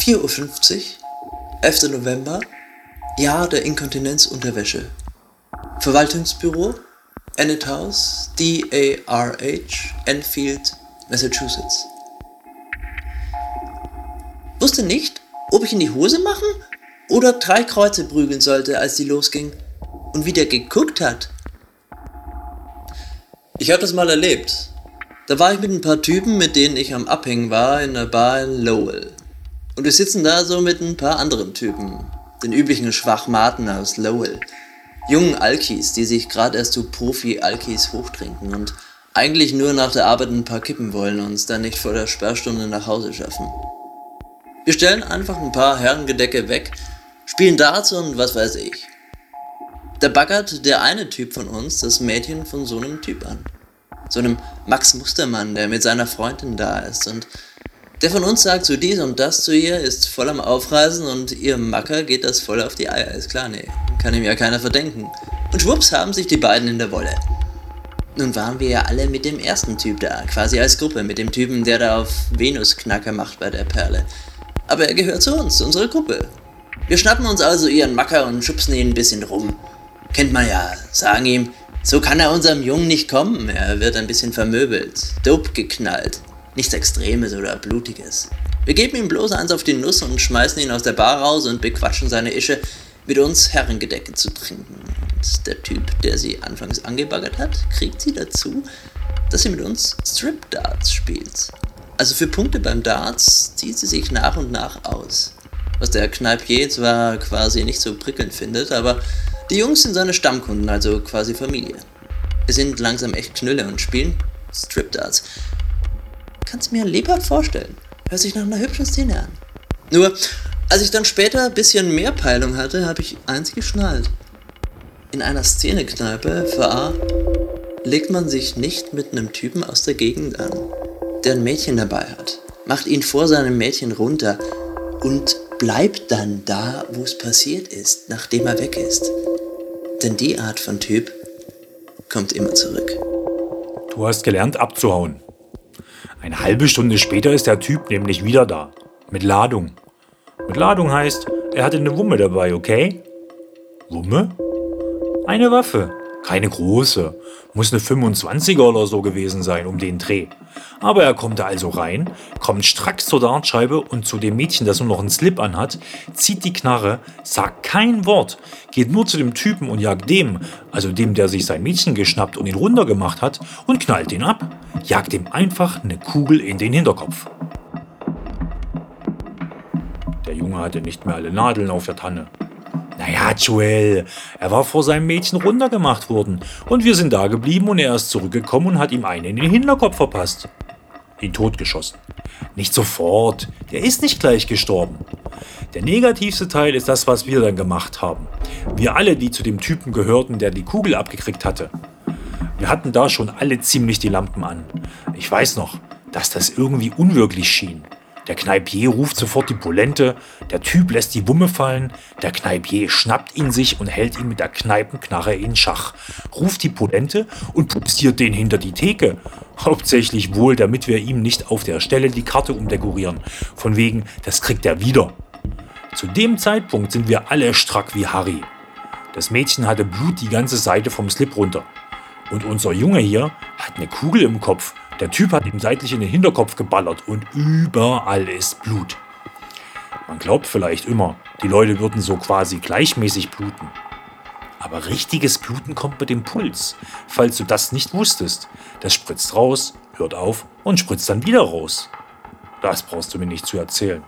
4:50 Uhr, 11. November, Jahr der Inkontinenzunterwäsche. Verwaltungsbüro, Ennet House, DARH, Enfield, Massachusetts. Wusste nicht, ob ich in die Hose machen oder 3 Kreuze prügeln sollte, als die losging. Und wie der geguckt hat. Ich habe das mal erlebt. Da war ich mit ein paar Typen, mit denen ich am Abhängen war, in einer Bar in Lowell. Und wir sitzen da so mit ein paar anderen Typen, den üblichen Schwachmaten aus Lowell. Jungen Alkis, die sich gerade erst zu Profi-Alkis hochtrinken und eigentlich nur nach der Arbeit ein paar kippen wollen und es dann nicht vor der Sperrstunde nach Hause schaffen. Wir stellen einfach ein paar Herrengedecke weg, spielen Darts und was weiß ich. Da baggert der eine Typ von uns das Mädchen von so einem Typ an. So einem Max Mustermann, der mit seiner Freundin da ist. Und der von uns sagt so dies und das zu ihr, ist voll am Aufreißen und ihr Macker geht das voll auf die Eier. Ist klar, nee, kann ihm ja keiner verdenken. Und schwupps haben sich die beiden in der Wolle. Nun waren wir ja alle mit dem ersten Typ da, quasi als Gruppe, mit dem Typen, der da auf Venusknacker macht bei der Perle. Aber er gehört zu uns, zu unserer Gruppe. Wir schnappen uns also ihren Macker und schubsen ihn ein bisschen rum. Kennt man ja, sagen ihm, so kann er unserem Jungen nicht kommen, er wird ein bisschen vermöbelt, dope geknallt, nichts Extremes oder Blutiges. Wir geben ihm bloß eins auf die Nuss und schmeißen ihn aus der Bar raus und bequatschen seine Ische, mit uns Herrengedecke zu trinken. Und der Typ, der sie anfangs angebaggert hat, kriegt sie dazu, dass sie mit uns Strip-Darts spielt. Also für Punkte beim Darts zieht sie sich nach und nach aus. Was der Kneipier zwar quasi nicht so prickelnd findet, aber die Jungs sind seine Stammkunden, also quasi Familie. Wir sind langsam echt Knülle und spielen Strip-Darts. Kann's mir lebhaft vorstellen. Hört sich nach einer hübschen Szene an. Nur, als ich dann später ein bisschen mehr Peilung hatte, habe ich eins geschnallt. In einer Szenekneipe, FA, legt man sich nicht mit einem Typen aus der Gegend an, der ein Mädchen dabei hat, macht ihn vor seinem Mädchen runter und bleibt dann da, wo es passiert ist, nachdem er weg ist. Denn die Art von Typ kommt immer zurück. Du hast gelernt abzuhauen. Eine halbe Stunde später ist der Typ nämlich wieder da. Mit Ladung. Mit Ladung heißt, er hatte eine Wumme dabei, okay? Wumme? Eine Waffe. Keine große. Muss eine 25er oder so gewesen sein, um den Dreh. Aber er kommt da also rein, kommt stracks zur Dartscheibe und zu dem Mädchen, das nur noch einen Slip anhat, zieht die Knarre, sagt kein Wort, geht nur zu dem Typen und jagt dem, also dem, der sich sein Mädchen geschnappt und ihn runtergemacht hat, und knallt ihn ab, jagt ihm einfach eine Kugel in den Hinterkopf. Der Junge hatte nicht mehr alle Nadeln auf der Tanne. Naja, Joel, er war vor seinem Mädchen runtergemacht worden und wir sind da geblieben und er ist zurückgekommen und hat ihm einen in den Hinterkopf verpasst. Ihn totgeschossen. Nicht sofort, der ist nicht gleich gestorben. Der negativste Teil ist das, was wir dann gemacht haben. Wir alle, die zu dem Typen gehörten, der die Kugel abgekriegt hatte. Wir hatten da schon alle ziemlich die Lampen an. Ich weiß noch, dass das irgendwie unwirklich schien. Der Kneipier ruft sofort die Polente, der Typ lässt die Wumme fallen, der Kneipier schnappt ihn sich und hält ihn mit der Kneipenknarre in Schach, ruft die Polente und pupsiert den hinter die Theke. Hauptsächlich wohl, damit wir ihm nicht auf der Stelle die Karte umdekorieren. Von wegen, das kriegt er wieder. Zu dem Zeitpunkt sind wir alle strack wie Harry. Das Mädchen hatte Blut die ganze Seite vom Slip runter. Und unser Junge hier hat eine Kugel im Kopf. Der Typ hat ihm seitlich in den Hinterkopf geballert und überall ist Blut. Man glaubt vielleicht immer, die Leute würden so quasi gleichmäßig bluten. Aber richtiges Bluten kommt mit dem Puls. Falls du das nicht wusstest, das spritzt raus, hört auf und spritzt dann wieder raus. Das brauchst du mir nicht zu erzählen.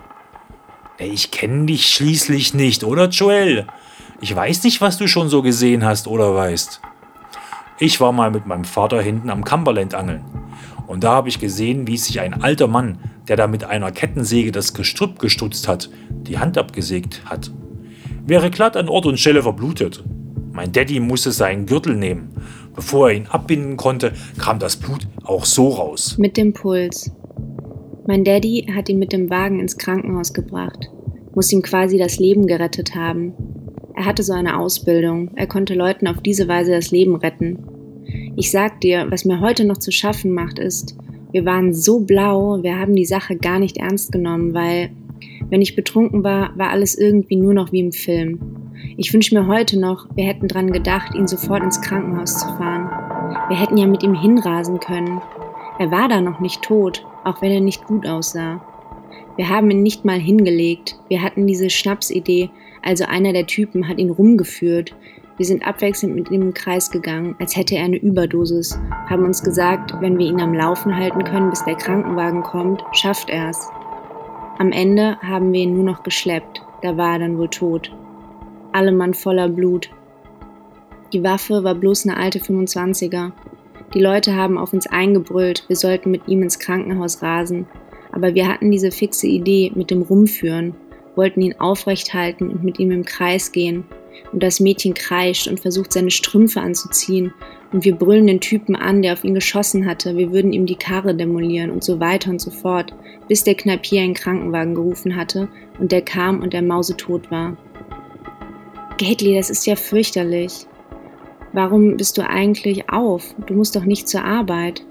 Ich kenne dich schließlich nicht, oder Joel? Ich weiß nicht, was du schon so gesehen hast oder weißt. Ich war mal mit meinem Vater hinten am Cumberland angeln. Und da habe ich gesehen, wie sich ein alter Mann, der da mit einer Kettensäge das Gestrüpp gestutzt hat, die Hand abgesägt hat. Wäre glatt an Ort und Stelle verblutet. Mein Daddy musste seinen Gürtel nehmen. Bevor er ihn abbinden konnte, kam das Blut auch so raus. Mit dem Puls. Mein Daddy hat ihn mit dem Wagen ins Krankenhaus gebracht. Muss ihm quasi das Leben gerettet haben. Er hatte so eine Ausbildung. Er konnte Leuten auf diese Weise das Leben retten. Ich sag dir, was mir heute noch zu schaffen macht, ist, wir waren so blau, wir haben die Sache gar nicht ernst genommen, weil Wenn ich betrunken war, war alles irgendwie nur noch wie im Film. Ich wünsche mir heute noch, wir hätten dran gedacht, ihn sofort ins Krankenhaus zu fahren. Wir hätten ja mit ihm hinrasen können. Er war da noch nicht tot, auch wenn er nicht gut aussah. Wir haben ihn nicht mal hingelegt. Wir hatten diese Schnapsidee, also einer der Typen hat ihn rumgeführt. Wir sind abwechselnd mit ihm im Kreis gegangen, als hätte er eine Überdosis, haben uns gesagt, wenn wir ihn am Laufen halten können, bis der Krankenwagen kommt, schafft er's. Am Ende haben wir ihn nur noch geschleppt, da war er dann wohl tot. Alle Mann voller Blut. Die Waffe war bloß eine alte 25er. Die Leute haben auf uns eingebrüllt, wir sollten mit ihm ins Krankenhaus rasen. Aber wir hatten diese fixe Idee mit dem Rumführen, wollten ihn aufrecht halten und mit ihm im Kreis gehen. Und das Mädchen kreischt und versucht, seine Strümpfe anzuziehen. Und wir brüllen den Typen an, der auf ihn geschossen hatte, wir würden ihm die Karre demolieren und so weiter und so fort, bis der Kneipier einen Krankenwagen gerufen hatte und der kam und der mausetot war. Gately, das ist ja fürchterlich. Warum bist du eigentlich auf? Du musst doch nicht zur Arbeit.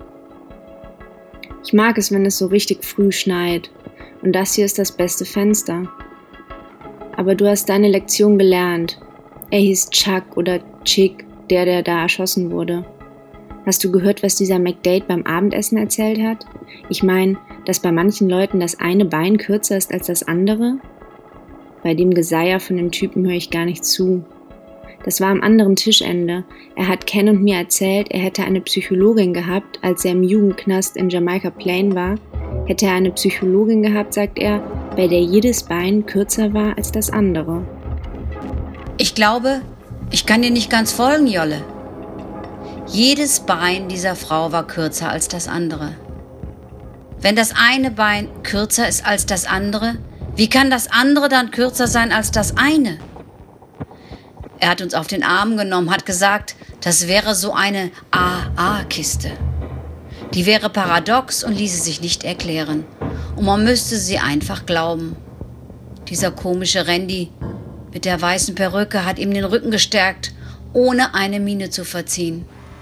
Ich mag es, wenn es so richtig früh schneit. Und das hier ist das beste Fenster. Aber du hast deine Lektion gelernt. Er hieß Chuck oder Chick, der da erschossen wurde. Hast du gehört, was dieser McDade beim Abendessen erzählt hat? Ich meine, dass bei manchen Leuten das eine Bein kürzer ist als das andere? Bei dem Geseier von dem Typen höre ich gar nicht zu. Das war am anderen Tischende. Er hat Ken und mir erzählt, er hätte eine Psychologin gehabt, als er im Jugendknast in Jamaica Plain war. Hätte er eine Psychologin gehabt, sagt er, bei der jedes Bein kürzer war als das andere. Ich glaube, ich kann dir nicht ganz folgen, Jolle. Jedes Bein dieser Frau war kürzer als das andere. Wenn das eine Bein kürzer ist als das andere, wie kann das andere dann kürzer sein als das eine? Er hat uns auf den Arm genommen, hat gesagt, das wäre so eine AA-Kiste. Die wäre paradox und ließe sich nicht erklären. Und man müsste sie einfach glauben. Dieser komische Randy mit der weißen Perücke hat ihm den Rücken gestärkt, ohne eine Miene zu verziehen.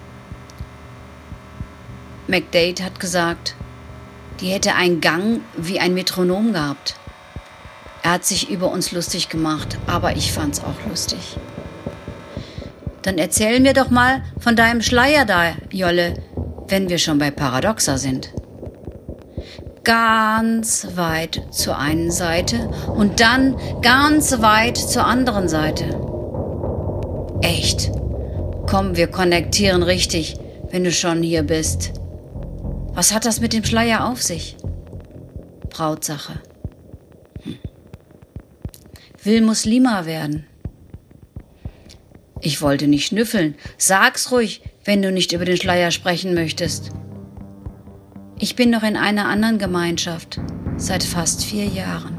McDade hat gesagt, die hätte einen Gang wie ein Metronom gehabt. Er hat sich über uns lustig gemacht, aber ich fand's auch lustig. Dann erzähl mir doch mal von deinem Schleier da, Jolle, wenn wir schon bei Paradoxa sind. Ganz weit zur einen Seite und dann ganz weit zur anderen Seite. Echt? Komm, wir konnektieren richtig, wenn du schon hier bist. Was hat das mit dem Schleier auf sich? Brautsache. Will Muslima werden. Ich wollte nicht schnüffeln. Sag's ruhig, wenn du nicht über den Schleier sprechen möchtest. Ich bin noch in einer anderen Gemeinschaft, seit fast 4 Jahren.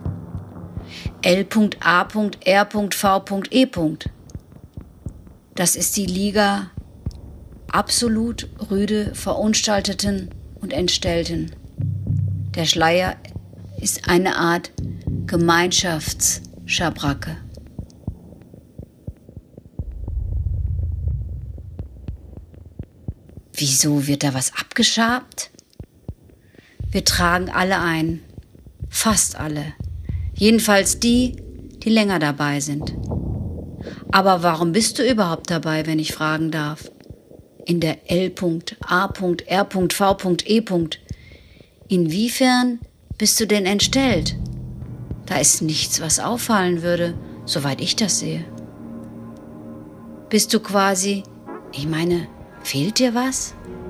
L.A.R.V.E. Das ist die Liga absolut rüde Verunstalteten und Entstellten. Der Schleier ist eine Art Gemeinschaftsschabracke. Wieso wird da was abgeschabt? Wir tragen alle ein. Fast alle. Jedenfalls die, die länger dabei sind. Aber warum bist du überhaupt dabei, wenn ich fragen darf? In der L.A.R.V.E. Inwiefern bist du denn entstellt? Da ist nichts, was auffallen würde, soweit ich das sehe. Bist du quasi, ich meine, fehlt dir was?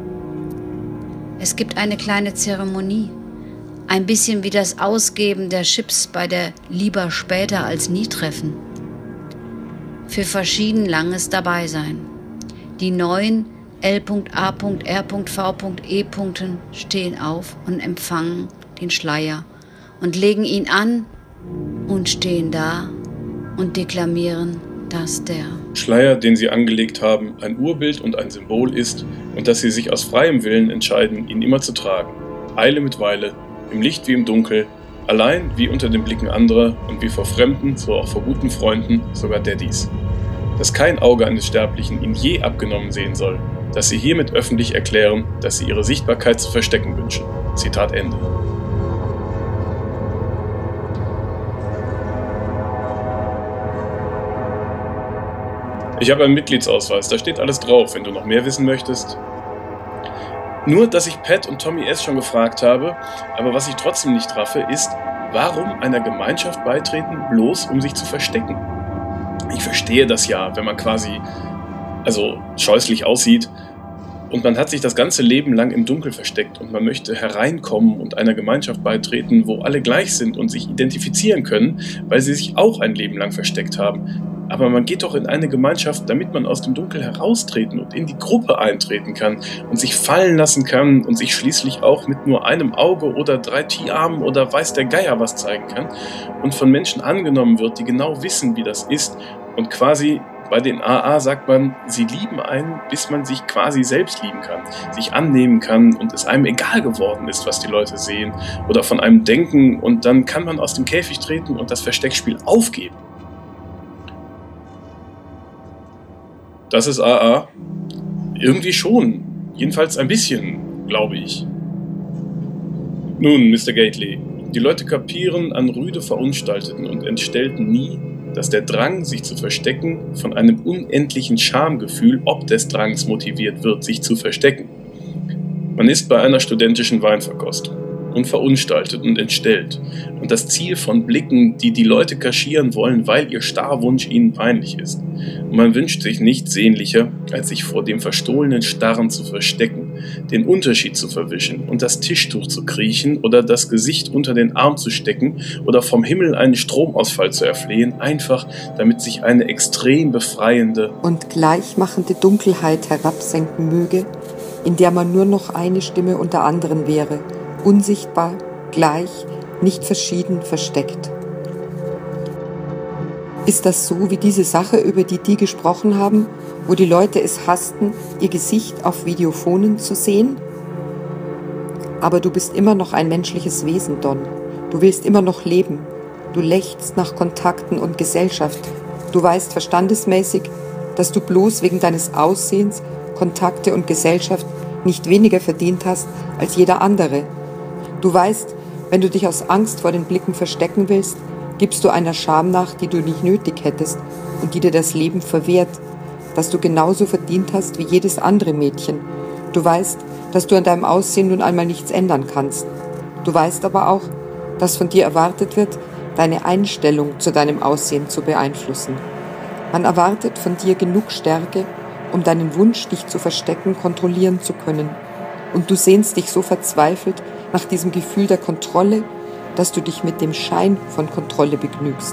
Es gibt eine kleine Zeremonie. Ein bisschen wie das Ausgeben der Chips bei der Lieber später als nie Treffen. Für verschieden langes Dabeisein. Die neuen L.A.R.V.E. stehen auf und empfangen den Schleier und legen ihn an und stehen da und deklamieren, dass der Schleier, den sie angelegt haben, ein Urbild und ein Symbol ist und dass sie sich aus freiem Willen entscheiden, ihn immer zu tragen. Eile mit Weile, im Licht wie im Dunkel, allein wie unter den Blicken anderer und wie vor Fremden, so auch vor guten Freunden, sogar Daddys. Dass kein Auge eines Sterblichen ihn je abgenommen sehen soll, dass sie hiermit öffentlich erklären, dass sie ihre Sichtbarkeit zu verstecken wünschen. Zitat Ende. Ich habe einen Mitgliedsausweis, da steht alles drauf, wenn du noch mehr wissen möchtest. Nur, dass ich Pat und Tommy S. schon gefragt habe, aber was ich trotzdem nicht raffe, ist, warum einer Gemeinschaft beitreten, bloß um sich zu verstecken? Ich verstehe das ja, wenn man quasi scheußlich aussieht und man hat sich das ganze Leben lang im Dunkel versteckt und man möchte hereinkommen und einer Gemeinschaft beitreten, wo alle gleich sind und sich identifizieren können, weil sie sich auch ein Leben lang versteckt haben. Aber man geht doch in eine Gemeinschaft, damit man aus dem Dunkel heraustreten und in die Gruppe eintreten kann und sich fallen lassen kann und sich schließlich auch mit nur einem Auge oder 3 T-Armen oder weiß der Geier was zeigen kann und von Menschen angenommen wird, die genau wissen, wie das ist und quasi bei den AA sagt man, sie lieben einen, bis man sich quasi selbst lieben kann, sich annehmen kann und es einem egal geworden ist, was die Leute sehen oder von einem denken und dann kann man aus dem Käfig treten und das Versteckspiel aufgeben. Das ist AA? Irgendwie schon. Jedenfalls ein bisschen, glaube ich. Nun, Mr. Gately, die Leute kapieren an rüde Verunstalteten und Entstellten nie, dass der Drang, sich zu verstecken, von einem unendlichen Schamgefühl ob des Drangs motiviert wird, sich zu verstecken. Man ist bei einer studentischen Weinverkostung und verunstaltet und entstellt. Und das Ziel von Blicken, die die Leute kaschieren wollen, weil ihr Starrwunsch ihnen peinlich ist. Und man wünscht sich nichts sehnlicher, als sich vor dem verstohlenen Starren zu verstecken, den Unterschied zu verwischen und das Tischtuch zu kriechen oder das Gesicht unter den Arm zu stecken oder vom Himmel einen Stromausfall zu erflehen, einfach damit sich eine extrem befreiende und gleichmachende Dunkelheit herabsenken möge, in der man nur noch eine Stimme unter anderen wäre, unsichtbar, gleich, nicht verschieden, versteckt. Ist das so wie diese Sache, über die gesprochen haben, wo die Leute es hassten, ihr Gesicht auf Videophonen zu sehen? Aber du bist immer noch ein menschliches Wesen, Don. Du willst immer noch leben. Du lechzt nach Kontakten und Gesellschaft. Du weißt verstandesmäßig, dass du bloß wegen deines Aussehens, Kontakte und Gesellschaft nicht weniger verdient hast als jeder andere. Du weißt, wenn du dich aus Angst vor den Blicken verstecken willst, gibst du einer Scham nach, die du nicht nötig hättest und die dir das Leben verwehrt, dass du genauso verdient hast wie jedes andere Mädchen. Du weißt, dass du an deinem Aussehen nun einmal nichts ändern kannst. Du weißt aber auch, dass von dir erwartet wird, deine Einstellung zu deinem Aussehen zu beeinflussen. Man erwartet von dir genug Stärke, um deinen Wunsch, dich zu verstecken, kontrollieren zu können. Und du sehnst dich so verzweifelt nach diesem Gefühl der Kontrolle, dass du dich mit dem Schein von Kontrolle begnügst.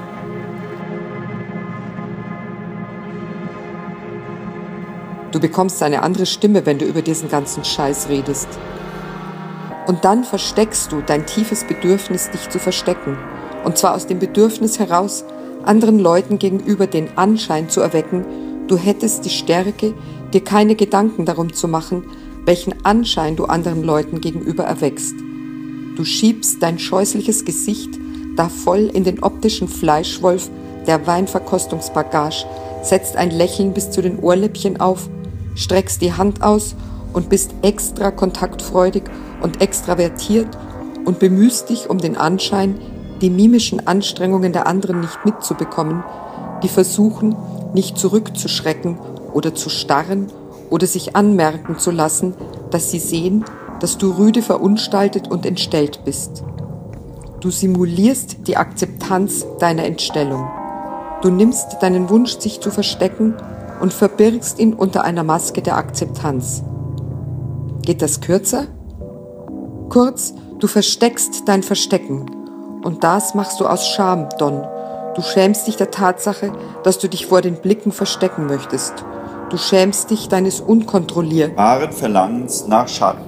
Du bekommst eine andere Stimme, wenn du über diesen ganzen Scheiß redest. Und dann versteckst du dein tiefes Bedürfnis, dich zu verstecken. Und zwar aus dem Bedürfnis heraus, anderen Leuten gegenüber den Anschein zu erwecken, du hättest die Stärke, dir keine Gedanken darum zu machen, welchen Anschein du anderen Leuten gegenüber erweckst. Du schiebst dein scheußliches Gesicht da voll in den optischen Fleischwolf der Weinverkostungsbagage, setzt ein Lächeln bis zu den Ohrläppchen auf, streckst die Hand aus und bist extra kontaktfreudig und extravertiert und bemühst dich um den Anschein, die mimischen Anstrengungen der anderen nicht mitzubekommen, die versuchen, nicht zurückzuschrecken oder zu starren oder sich anmerken zu lassen, dass sie sehen, dass du rüde verunstaltet und entstellt bist. Du simulierst die Akzeptanz deiner Entstellung. Du nimmst deinen Wunsch, sich zu verstecken, und verbirgst ihn unter einer Maske der Akzeptanz. Geht das kürzer? Kurz, du versteckst dein Verstecken. Und das machst du aus Scham, Don. Du schämst dich der Tatsache, dass du dich vor den Blicken verstecken möchtest. Du schämst dich deines unkontrollierbaren Verlangens nach Schatten.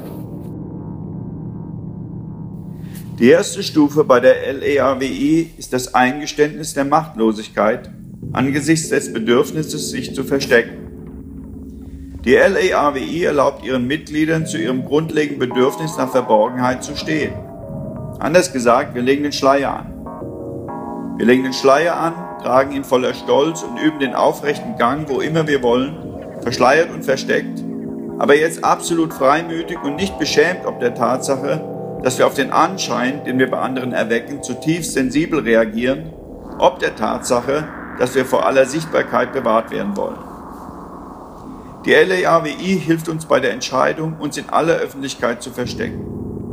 Die erste Stufe bei der LEAWI ist das Eingeständnis der Machtlosigkeit angesichts des Bedürfnisses, sich zu verstecken. Die LEAWI erlaubt ihren Mitgliedern, zu ihrem grundlegenden Bedürfnis nach Verborgenheit zu stehen. Anders gesagt, wir legen den Schleier an. Wir legen den Schleier an, tragen ihn voller Stolz und üben den aufrechten Gang, wo immer wir wollen, verschleiert und versteckt, aber jetzt absolut freimütig und nicht beschämt ob der Tatsache, dass wir auf den Anschein, den wir bei anderen erwecken, zutiefst sensibel reagieren, ob der Tatsache, dass wir vor aller Sichtbarkeit bewahrt werden wollen. Die LAAWI hilft uns bei der Entscheidung, uns in aller Öffentlichkeit zu verstecken.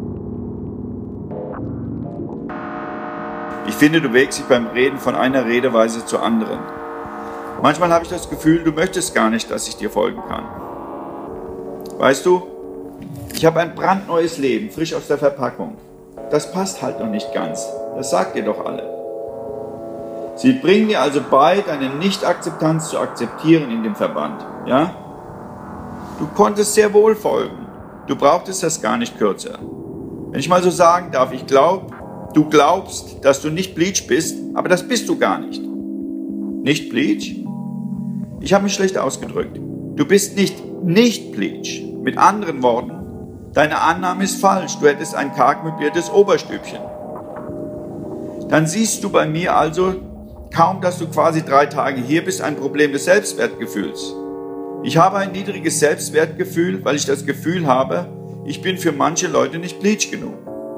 Ich finde, du bewegst dich beim Reden von einer Redeweise zur anderen. Manchmal habe ich das Gefühl, du möchtest gar nicht, dass ich dir folgen kann. Weißt du, ich habe ein brandneues Leben, frisch aus der Verpackung. Das passt halt noch nicht ganz. Das sagt ihr doch alle. Sie bringen dir also bei, deine Nicht-Akzeptanz zu akzeptieren in dem Verband, ja? Du konntest sehr wohl folgen. Du brauchtest das gar nicht kürzer. Wenn ich mal so sagen darf, du glaubst, dass du nicht Bleach bist, aber das bist du gar nicht. Nicht Bleach? Ich habe mich schlecht ausgedrückt. Du bist nicht Bleach. Mit anderen Worten, deine Annahme ist falsch. Du hättest ein karg möbliertes Oberstübchen. Dann siehst du bei mir also, kaum dass du quasi 3 Tage hier bist, ein Problem des Selbstwertgefühls. Ich habe ein niedriges Selbstwertgefühl, weil ich das Gefühl habe, ich bin für manche Leute nicht Bleach genug.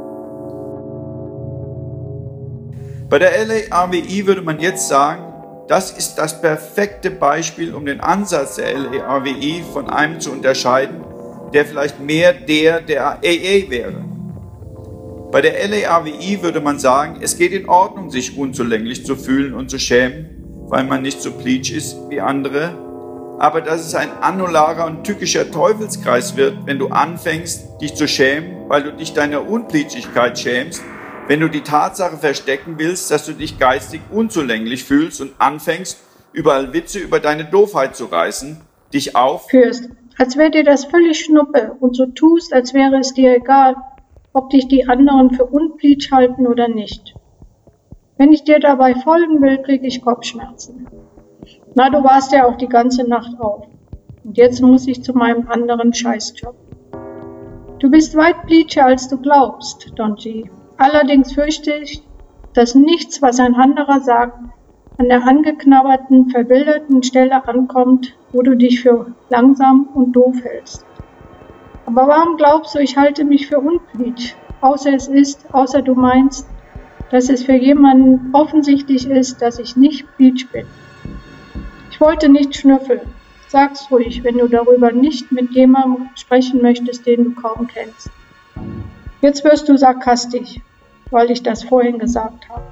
Bei der LAAWI würde man jetzt sagen, das ist das perfekte Beispiel, um den Ansatz der LAAWI von einem zu unterscheiden, der vielleicht mehr der AA wäre. Bei der LAAWI würde man sagen, es geht in Ordnung, sich unzulänglich zu fühlen und zu schämen, weil man nicht so Bleach ist wie andere, aber dass es ein anularer und tückischer Teufelskreis wird, wenn du anfängst, dich zu schämen, weil du dich deiner Unbleachigkeit schämst, wenn du die Tatsache verstecken willst, dass du dich geistig unzulänglich fühlst und anfängst, überall Witze über deine Doofheit zu reißen, dich führst, als wäre dir das völlig Schnuppe und so tust, als wäre es dir egal, ob dich die anderen für unbleach halten oder nicht. Wenn ich dir dabei folgen will, kriege ich Kopfschmerzen. Na, du warst ja auch die ganze Nacht auf. Und jetzt muss ich zu meinem anderen Scheißjob. Du bist weit bleacher, als du glaubst, Don G. Allerdings fürchte ich, dass nichts, was ein anderer sagt, an der angeknabberten, verwilderten Stelle ankommt, wo du dich für langsam und doof hältst. Aber warum glaubst du, ich halte mich für unbleach? Außer du meinst, dass es für jemanden offensichtlich ist, dass ich nicht bleach bin. Ich wollte nicht schnüffeln. Sag's ruhig, wenn du darüber nicht mit jemandem sprechen möchtest, den du kaum kennst. Jetzt wirst du sarkastisch, weil ich das vorhin gesagt habe.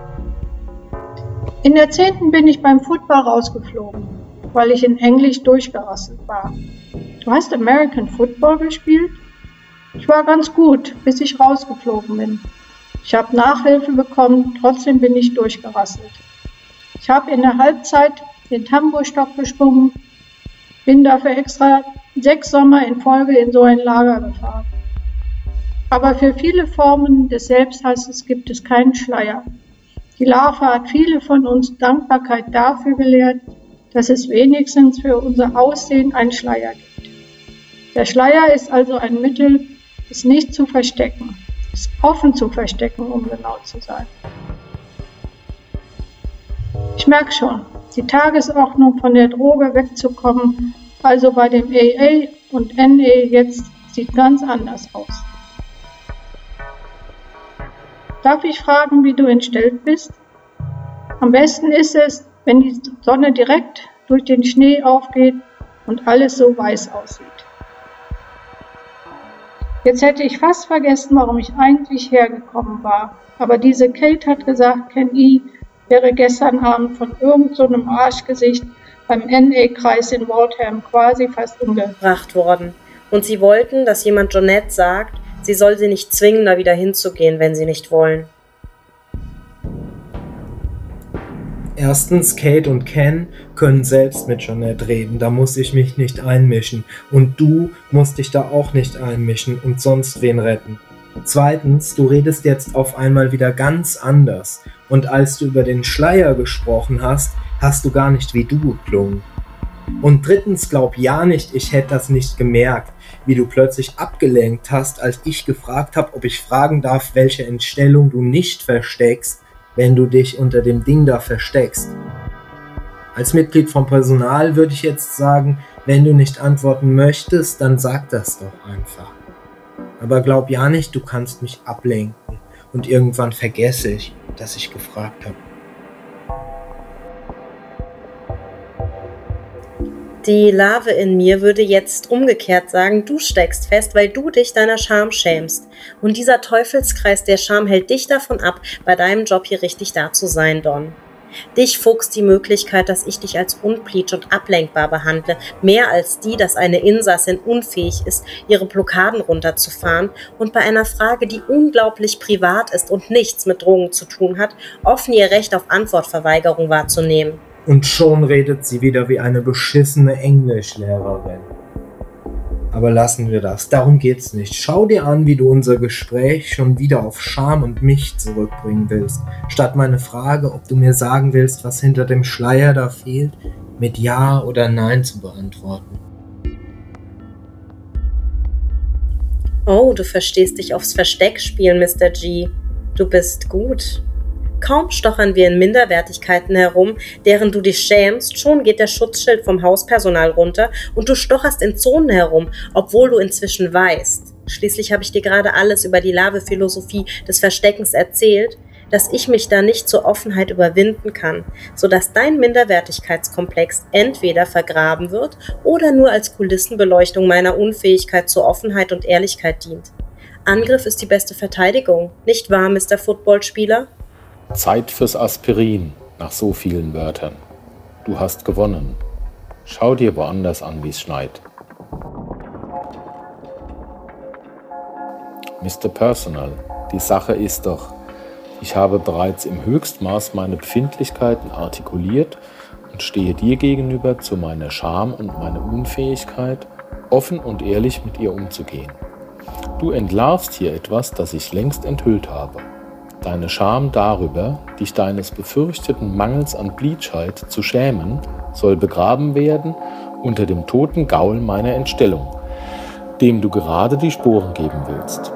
In der 10. bin ich beim Football rausgeflogen, weil ich in Englisch durchgerasselt war. Du hast American Football gespielt? Ich war ganz gut, bis ich rausgeflogen bin. Ich habe Nachhilfe bekommen, trotzdem bin ich durchgerasselt. Ich habe in der Halbzeit den Tambourstock gesprungen, bin dafür extra 6 Sommer in Folge in so ein Lager gefahren. Aber für viele Formen des Selbsthasses gibt es keinen Schleier. Die Larve hat viele von uns Dankbarkeit dafür gelehrt, dass es wenigstens für unser Aussehen einen Schleier gibt. Der Schleier ist also ein Mittel, es nicht zu verstecken, es offen zu verstecken, um genau zu sein. Ich merke schon, die Tagesordnung von der Droge wegzukommen, also bei dem AA und NA jetzt, sieht ganz anders aus. Darf ich fragen, wie du entstellt bist? Am besten ist es, wenn die Sonne direkt durch den Schnee aufgeht und alles so weiß aussieht. Jetzt hätte ich fast vergessen, warum ich eigentlich hergekommen war. Aber diese Kate hat gesagt, Ken E. wäre gestern Abend von irgend so einem Arschgesicht beim NA-Kreis in Waltham quasi fast umgebracht worden. Und sie wollten, dass jemand Jeanette sagt, sie soll sie nicht zwingen, da wieder hinzugehen, wenn sie nicht wollen. Erstens, Kate und Ken können selbst mit Jeanette reden, da muss ich mich nicht einmischen. Und du musst dich da auch nicht einmischen und sonst wen retten. Zweitens, du redest jetzt auf einmal wieder ganz anders. Und als du über den Schleier gesprochen hast, hast du gar nicht wie du geklungen. Und drittens, glaub ja nicht, ich hätte das nicht gemerkt, wie du plötzlich abgelenkt hast, als ich gefragt habe, ob ich fragen darf, welche Entstellung du nicht versteckst, wenn du dich unter dem Ding da versteckst. Als Mitglied vom Personal würde ich jetzt sagen, wenn du nicht antworten möchtest, dann sag das doch einfach. Aber glaub ja nicht, du kannst mich ablenken und irgendwann vergesse ich, dass ich gefragt habe. Die Larve in mir würde jetzt umgekehrt sagen, du steckst fest, weil du dich deiner Scham schämst. Und dieser Teufelskreis der Scham hält dich davon ab, bei deinem Job hier richtig da zu sein, Don. Dich fuchst die Möglichkeit, dass ich dich als unpleatsch und ablenkbar behandle, mehr als die, dass eine Insassin unfähig ist, ihre Blockaden runterzufahren und bei einer Frage, die unglaublich privat ist und nichts mit Drogen zu tun hat, offen ihr Recht auf Antwortverweigerung wahrzunehmen. Und schon redet sie wieder wie eine beschissene Englischlehrerin. Aber lassen wir das, darum geht's nicht. Schau dir an, wie du unser Gespräch schon wieder auf Scham und mich zurückbringen willst, statt meine Frage, ob du mir sagen willst, was hinter dem Schleier da fehlt, mit Ja oder Nein zu beantworten. Oh, du verstehst dich aufs Versteck spielen, Mr. G. Du bist gut. Kaum stochern wir in Minderwertigkeiten herum, deren du dich schämst, schon geht der Schutzschild vom Hauspersonal runter und du stocherst in Zonen herum, obwohl du inzwischen weißt. Schließlich habe ich dir gerade alles über die Larve-Philosophie des Versteckens erzählt, dass ich mich da nicht zur Offenheit überwinden kann, sodass dein Minderwertigkeitskomplex entweder vergraben wird oder nur als Kulissenbeleuchtung meiner Unfähigkeit zur Offenheit und Ehrlichkeit dient. Angriff ist die beste Verteidigung, nicht wahr, Mr. Footballspieler? Zeit fürs Aspirin, nach so vielen Wörtern. Du hast gewonnen. Schau dir woanders an, wie's schneit. Mr. Personal, die Sache ist doch, ich habe bereits im Höchstmaß meine Befindlichkeiten artikuliert und stehe dir gegenüber zu meiner Scham und meiner Unfähigkeit, offen und ehrlich mit ihr umzugehen. Du entlarvst hier etwas, das ich längst enthüllt habe. Deine Scham darüber, dich deines befürchteten Mangels an Bleachheit zu schämen, soll begraben werden unter dem toten Gaul meiner Entstellung, dem du gerade die Sporen geben willst.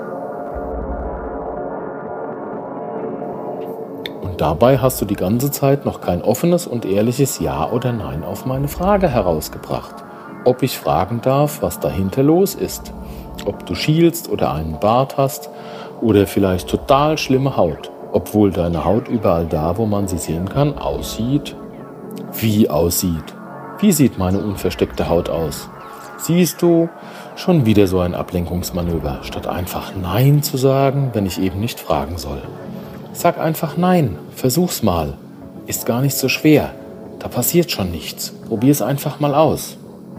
Und dabei hast du die ganze Zeit noch kein offenes und ehrliches Ja oder Nein auf meine Frage herausgebracht, ob ich fragen darf, was dahinter los ist, ob du schielst oder einen Bart hast, oder vielleicht total schlimme Haut, obwohl deine Haut überall da, wo man sie sehen kann, aussieht. Wie aussieht? Wie sieht meine unversteckte Haut aus? Siehst du, schon wieder so ein Ablenkungsmanöver, statt einfach Nein zu sagen, wenn ich eben nicht fragen soll. Sag einfach Nein, versuch's mal. Ist gar nicht so schwer, da passiert schon nichts. Probier's einfach mal aus.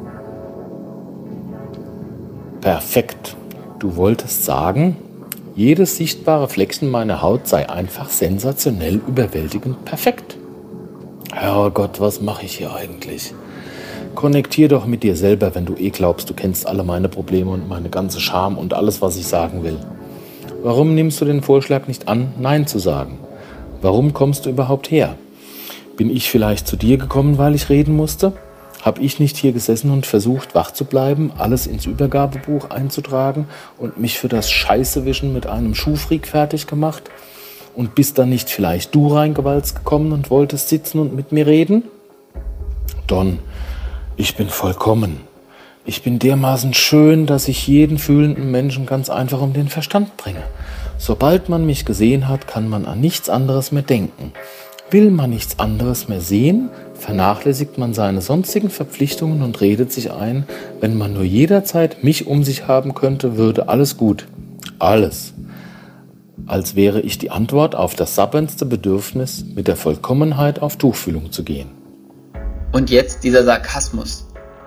Perfekt. Du wolltest sagen, jedes sichtbare Fleckchen meiner Haut sei einfach sensationell überwältigend perfekt. Herrgott, was mache ich hier eigentlich? Konnektier doch mit dir selber, wenn du glaubst, du kennst alle meine Probleme und meine ganze Scham und alles, was ich sagen will. Warum nimmst du den Vorschlag nicht an, Nein zu sagen? Warum kommst du überhaupt her? Bin ich vielleicht zu dir gekommen, weil ich reden musste? Habe ich nicht hier gesessen und versucht, wach zu bleiben, alles ins Übergabebuch einzutragen und mich für das Scheißewischen mit einem Schuhfreak fertig gemacht? Und bist dann nicht vielleicht du reingewalzt gekommen und wolltest sitzen und mit mir reden? Don, ich bin vollkommen. Ich bin dermaßen schön, dass ich jeden fühlenden Menschen ganz einfach um den Verstand bringe. Sobald man mich gesehen hat, kann man an nichts anderes mehr denken. Will man nichts anderes mehr sehen, vernachlässigt man seine sonstigen Verpflichtungen und redet sich ein, wenn man nur jederzeit mich um sich haben könnte, würde alles gut. Alles. Als wäre ich die Antwort auf das sabbernste Bedürfnis, mit der Vollkommenheit auf Tuchfühlung zu gehen. Und jetzt dieser Sarkasmus.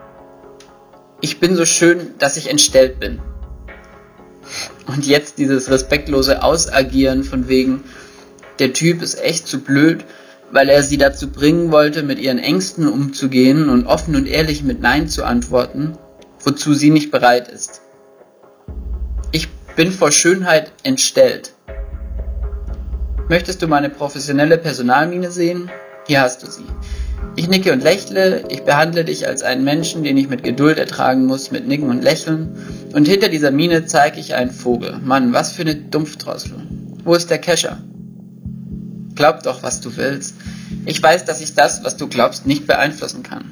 Ich bin so schön, dass ich entstellt bin. Und jetzt dieses respektlose Ausagieren von wegen, der Typ ist echt zu blöd, weil er sie dazu bringen wollte, mit ihren Ängsten umzugehen und offen und ehrlich mit Nein zu antworten, wozu sie nicht bereit ist. Ich bin vor Schönheit entstellt. Möchtest du meine professionelle Personalmiene sehen? Hier hast du sie. Ich nicke und lächle, ich behandle dich als einen Menschen, den ich mit Geduld ertragen muss, mit Nicken und Lächeln, und hinter dieser Miene zeige ich einen Vogel. Mann, was für eine Dumpfdrossel. Wo ist der Kescher? Glaub doch, was du willst. Ich weiß, dass ich das, was du glaubst, nicht beeinflussen kann.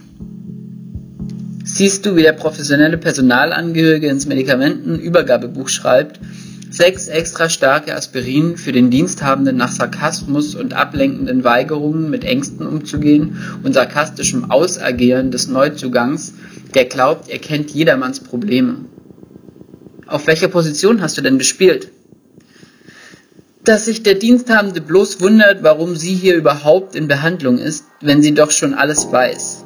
Siehst du, wie der professionelle Personalangehörige ins Medikamentenübergabebuch schreibt, 6 extra starke Aspirin für den Diensthabenden nach Sarkasmus und ablenkenden Weigerungen mit Ängsten umzugehen und sarkastischem Ausagieren des Neuzugangs, der glaubt, er kennt jedermanns Probleme. Auf welcher Position hast du denn gespielt? Dass sich der Diensthabende bloß wundert, warum sie hier überhaupt in Behandlung ist, wenn sie doch schon alles weiß.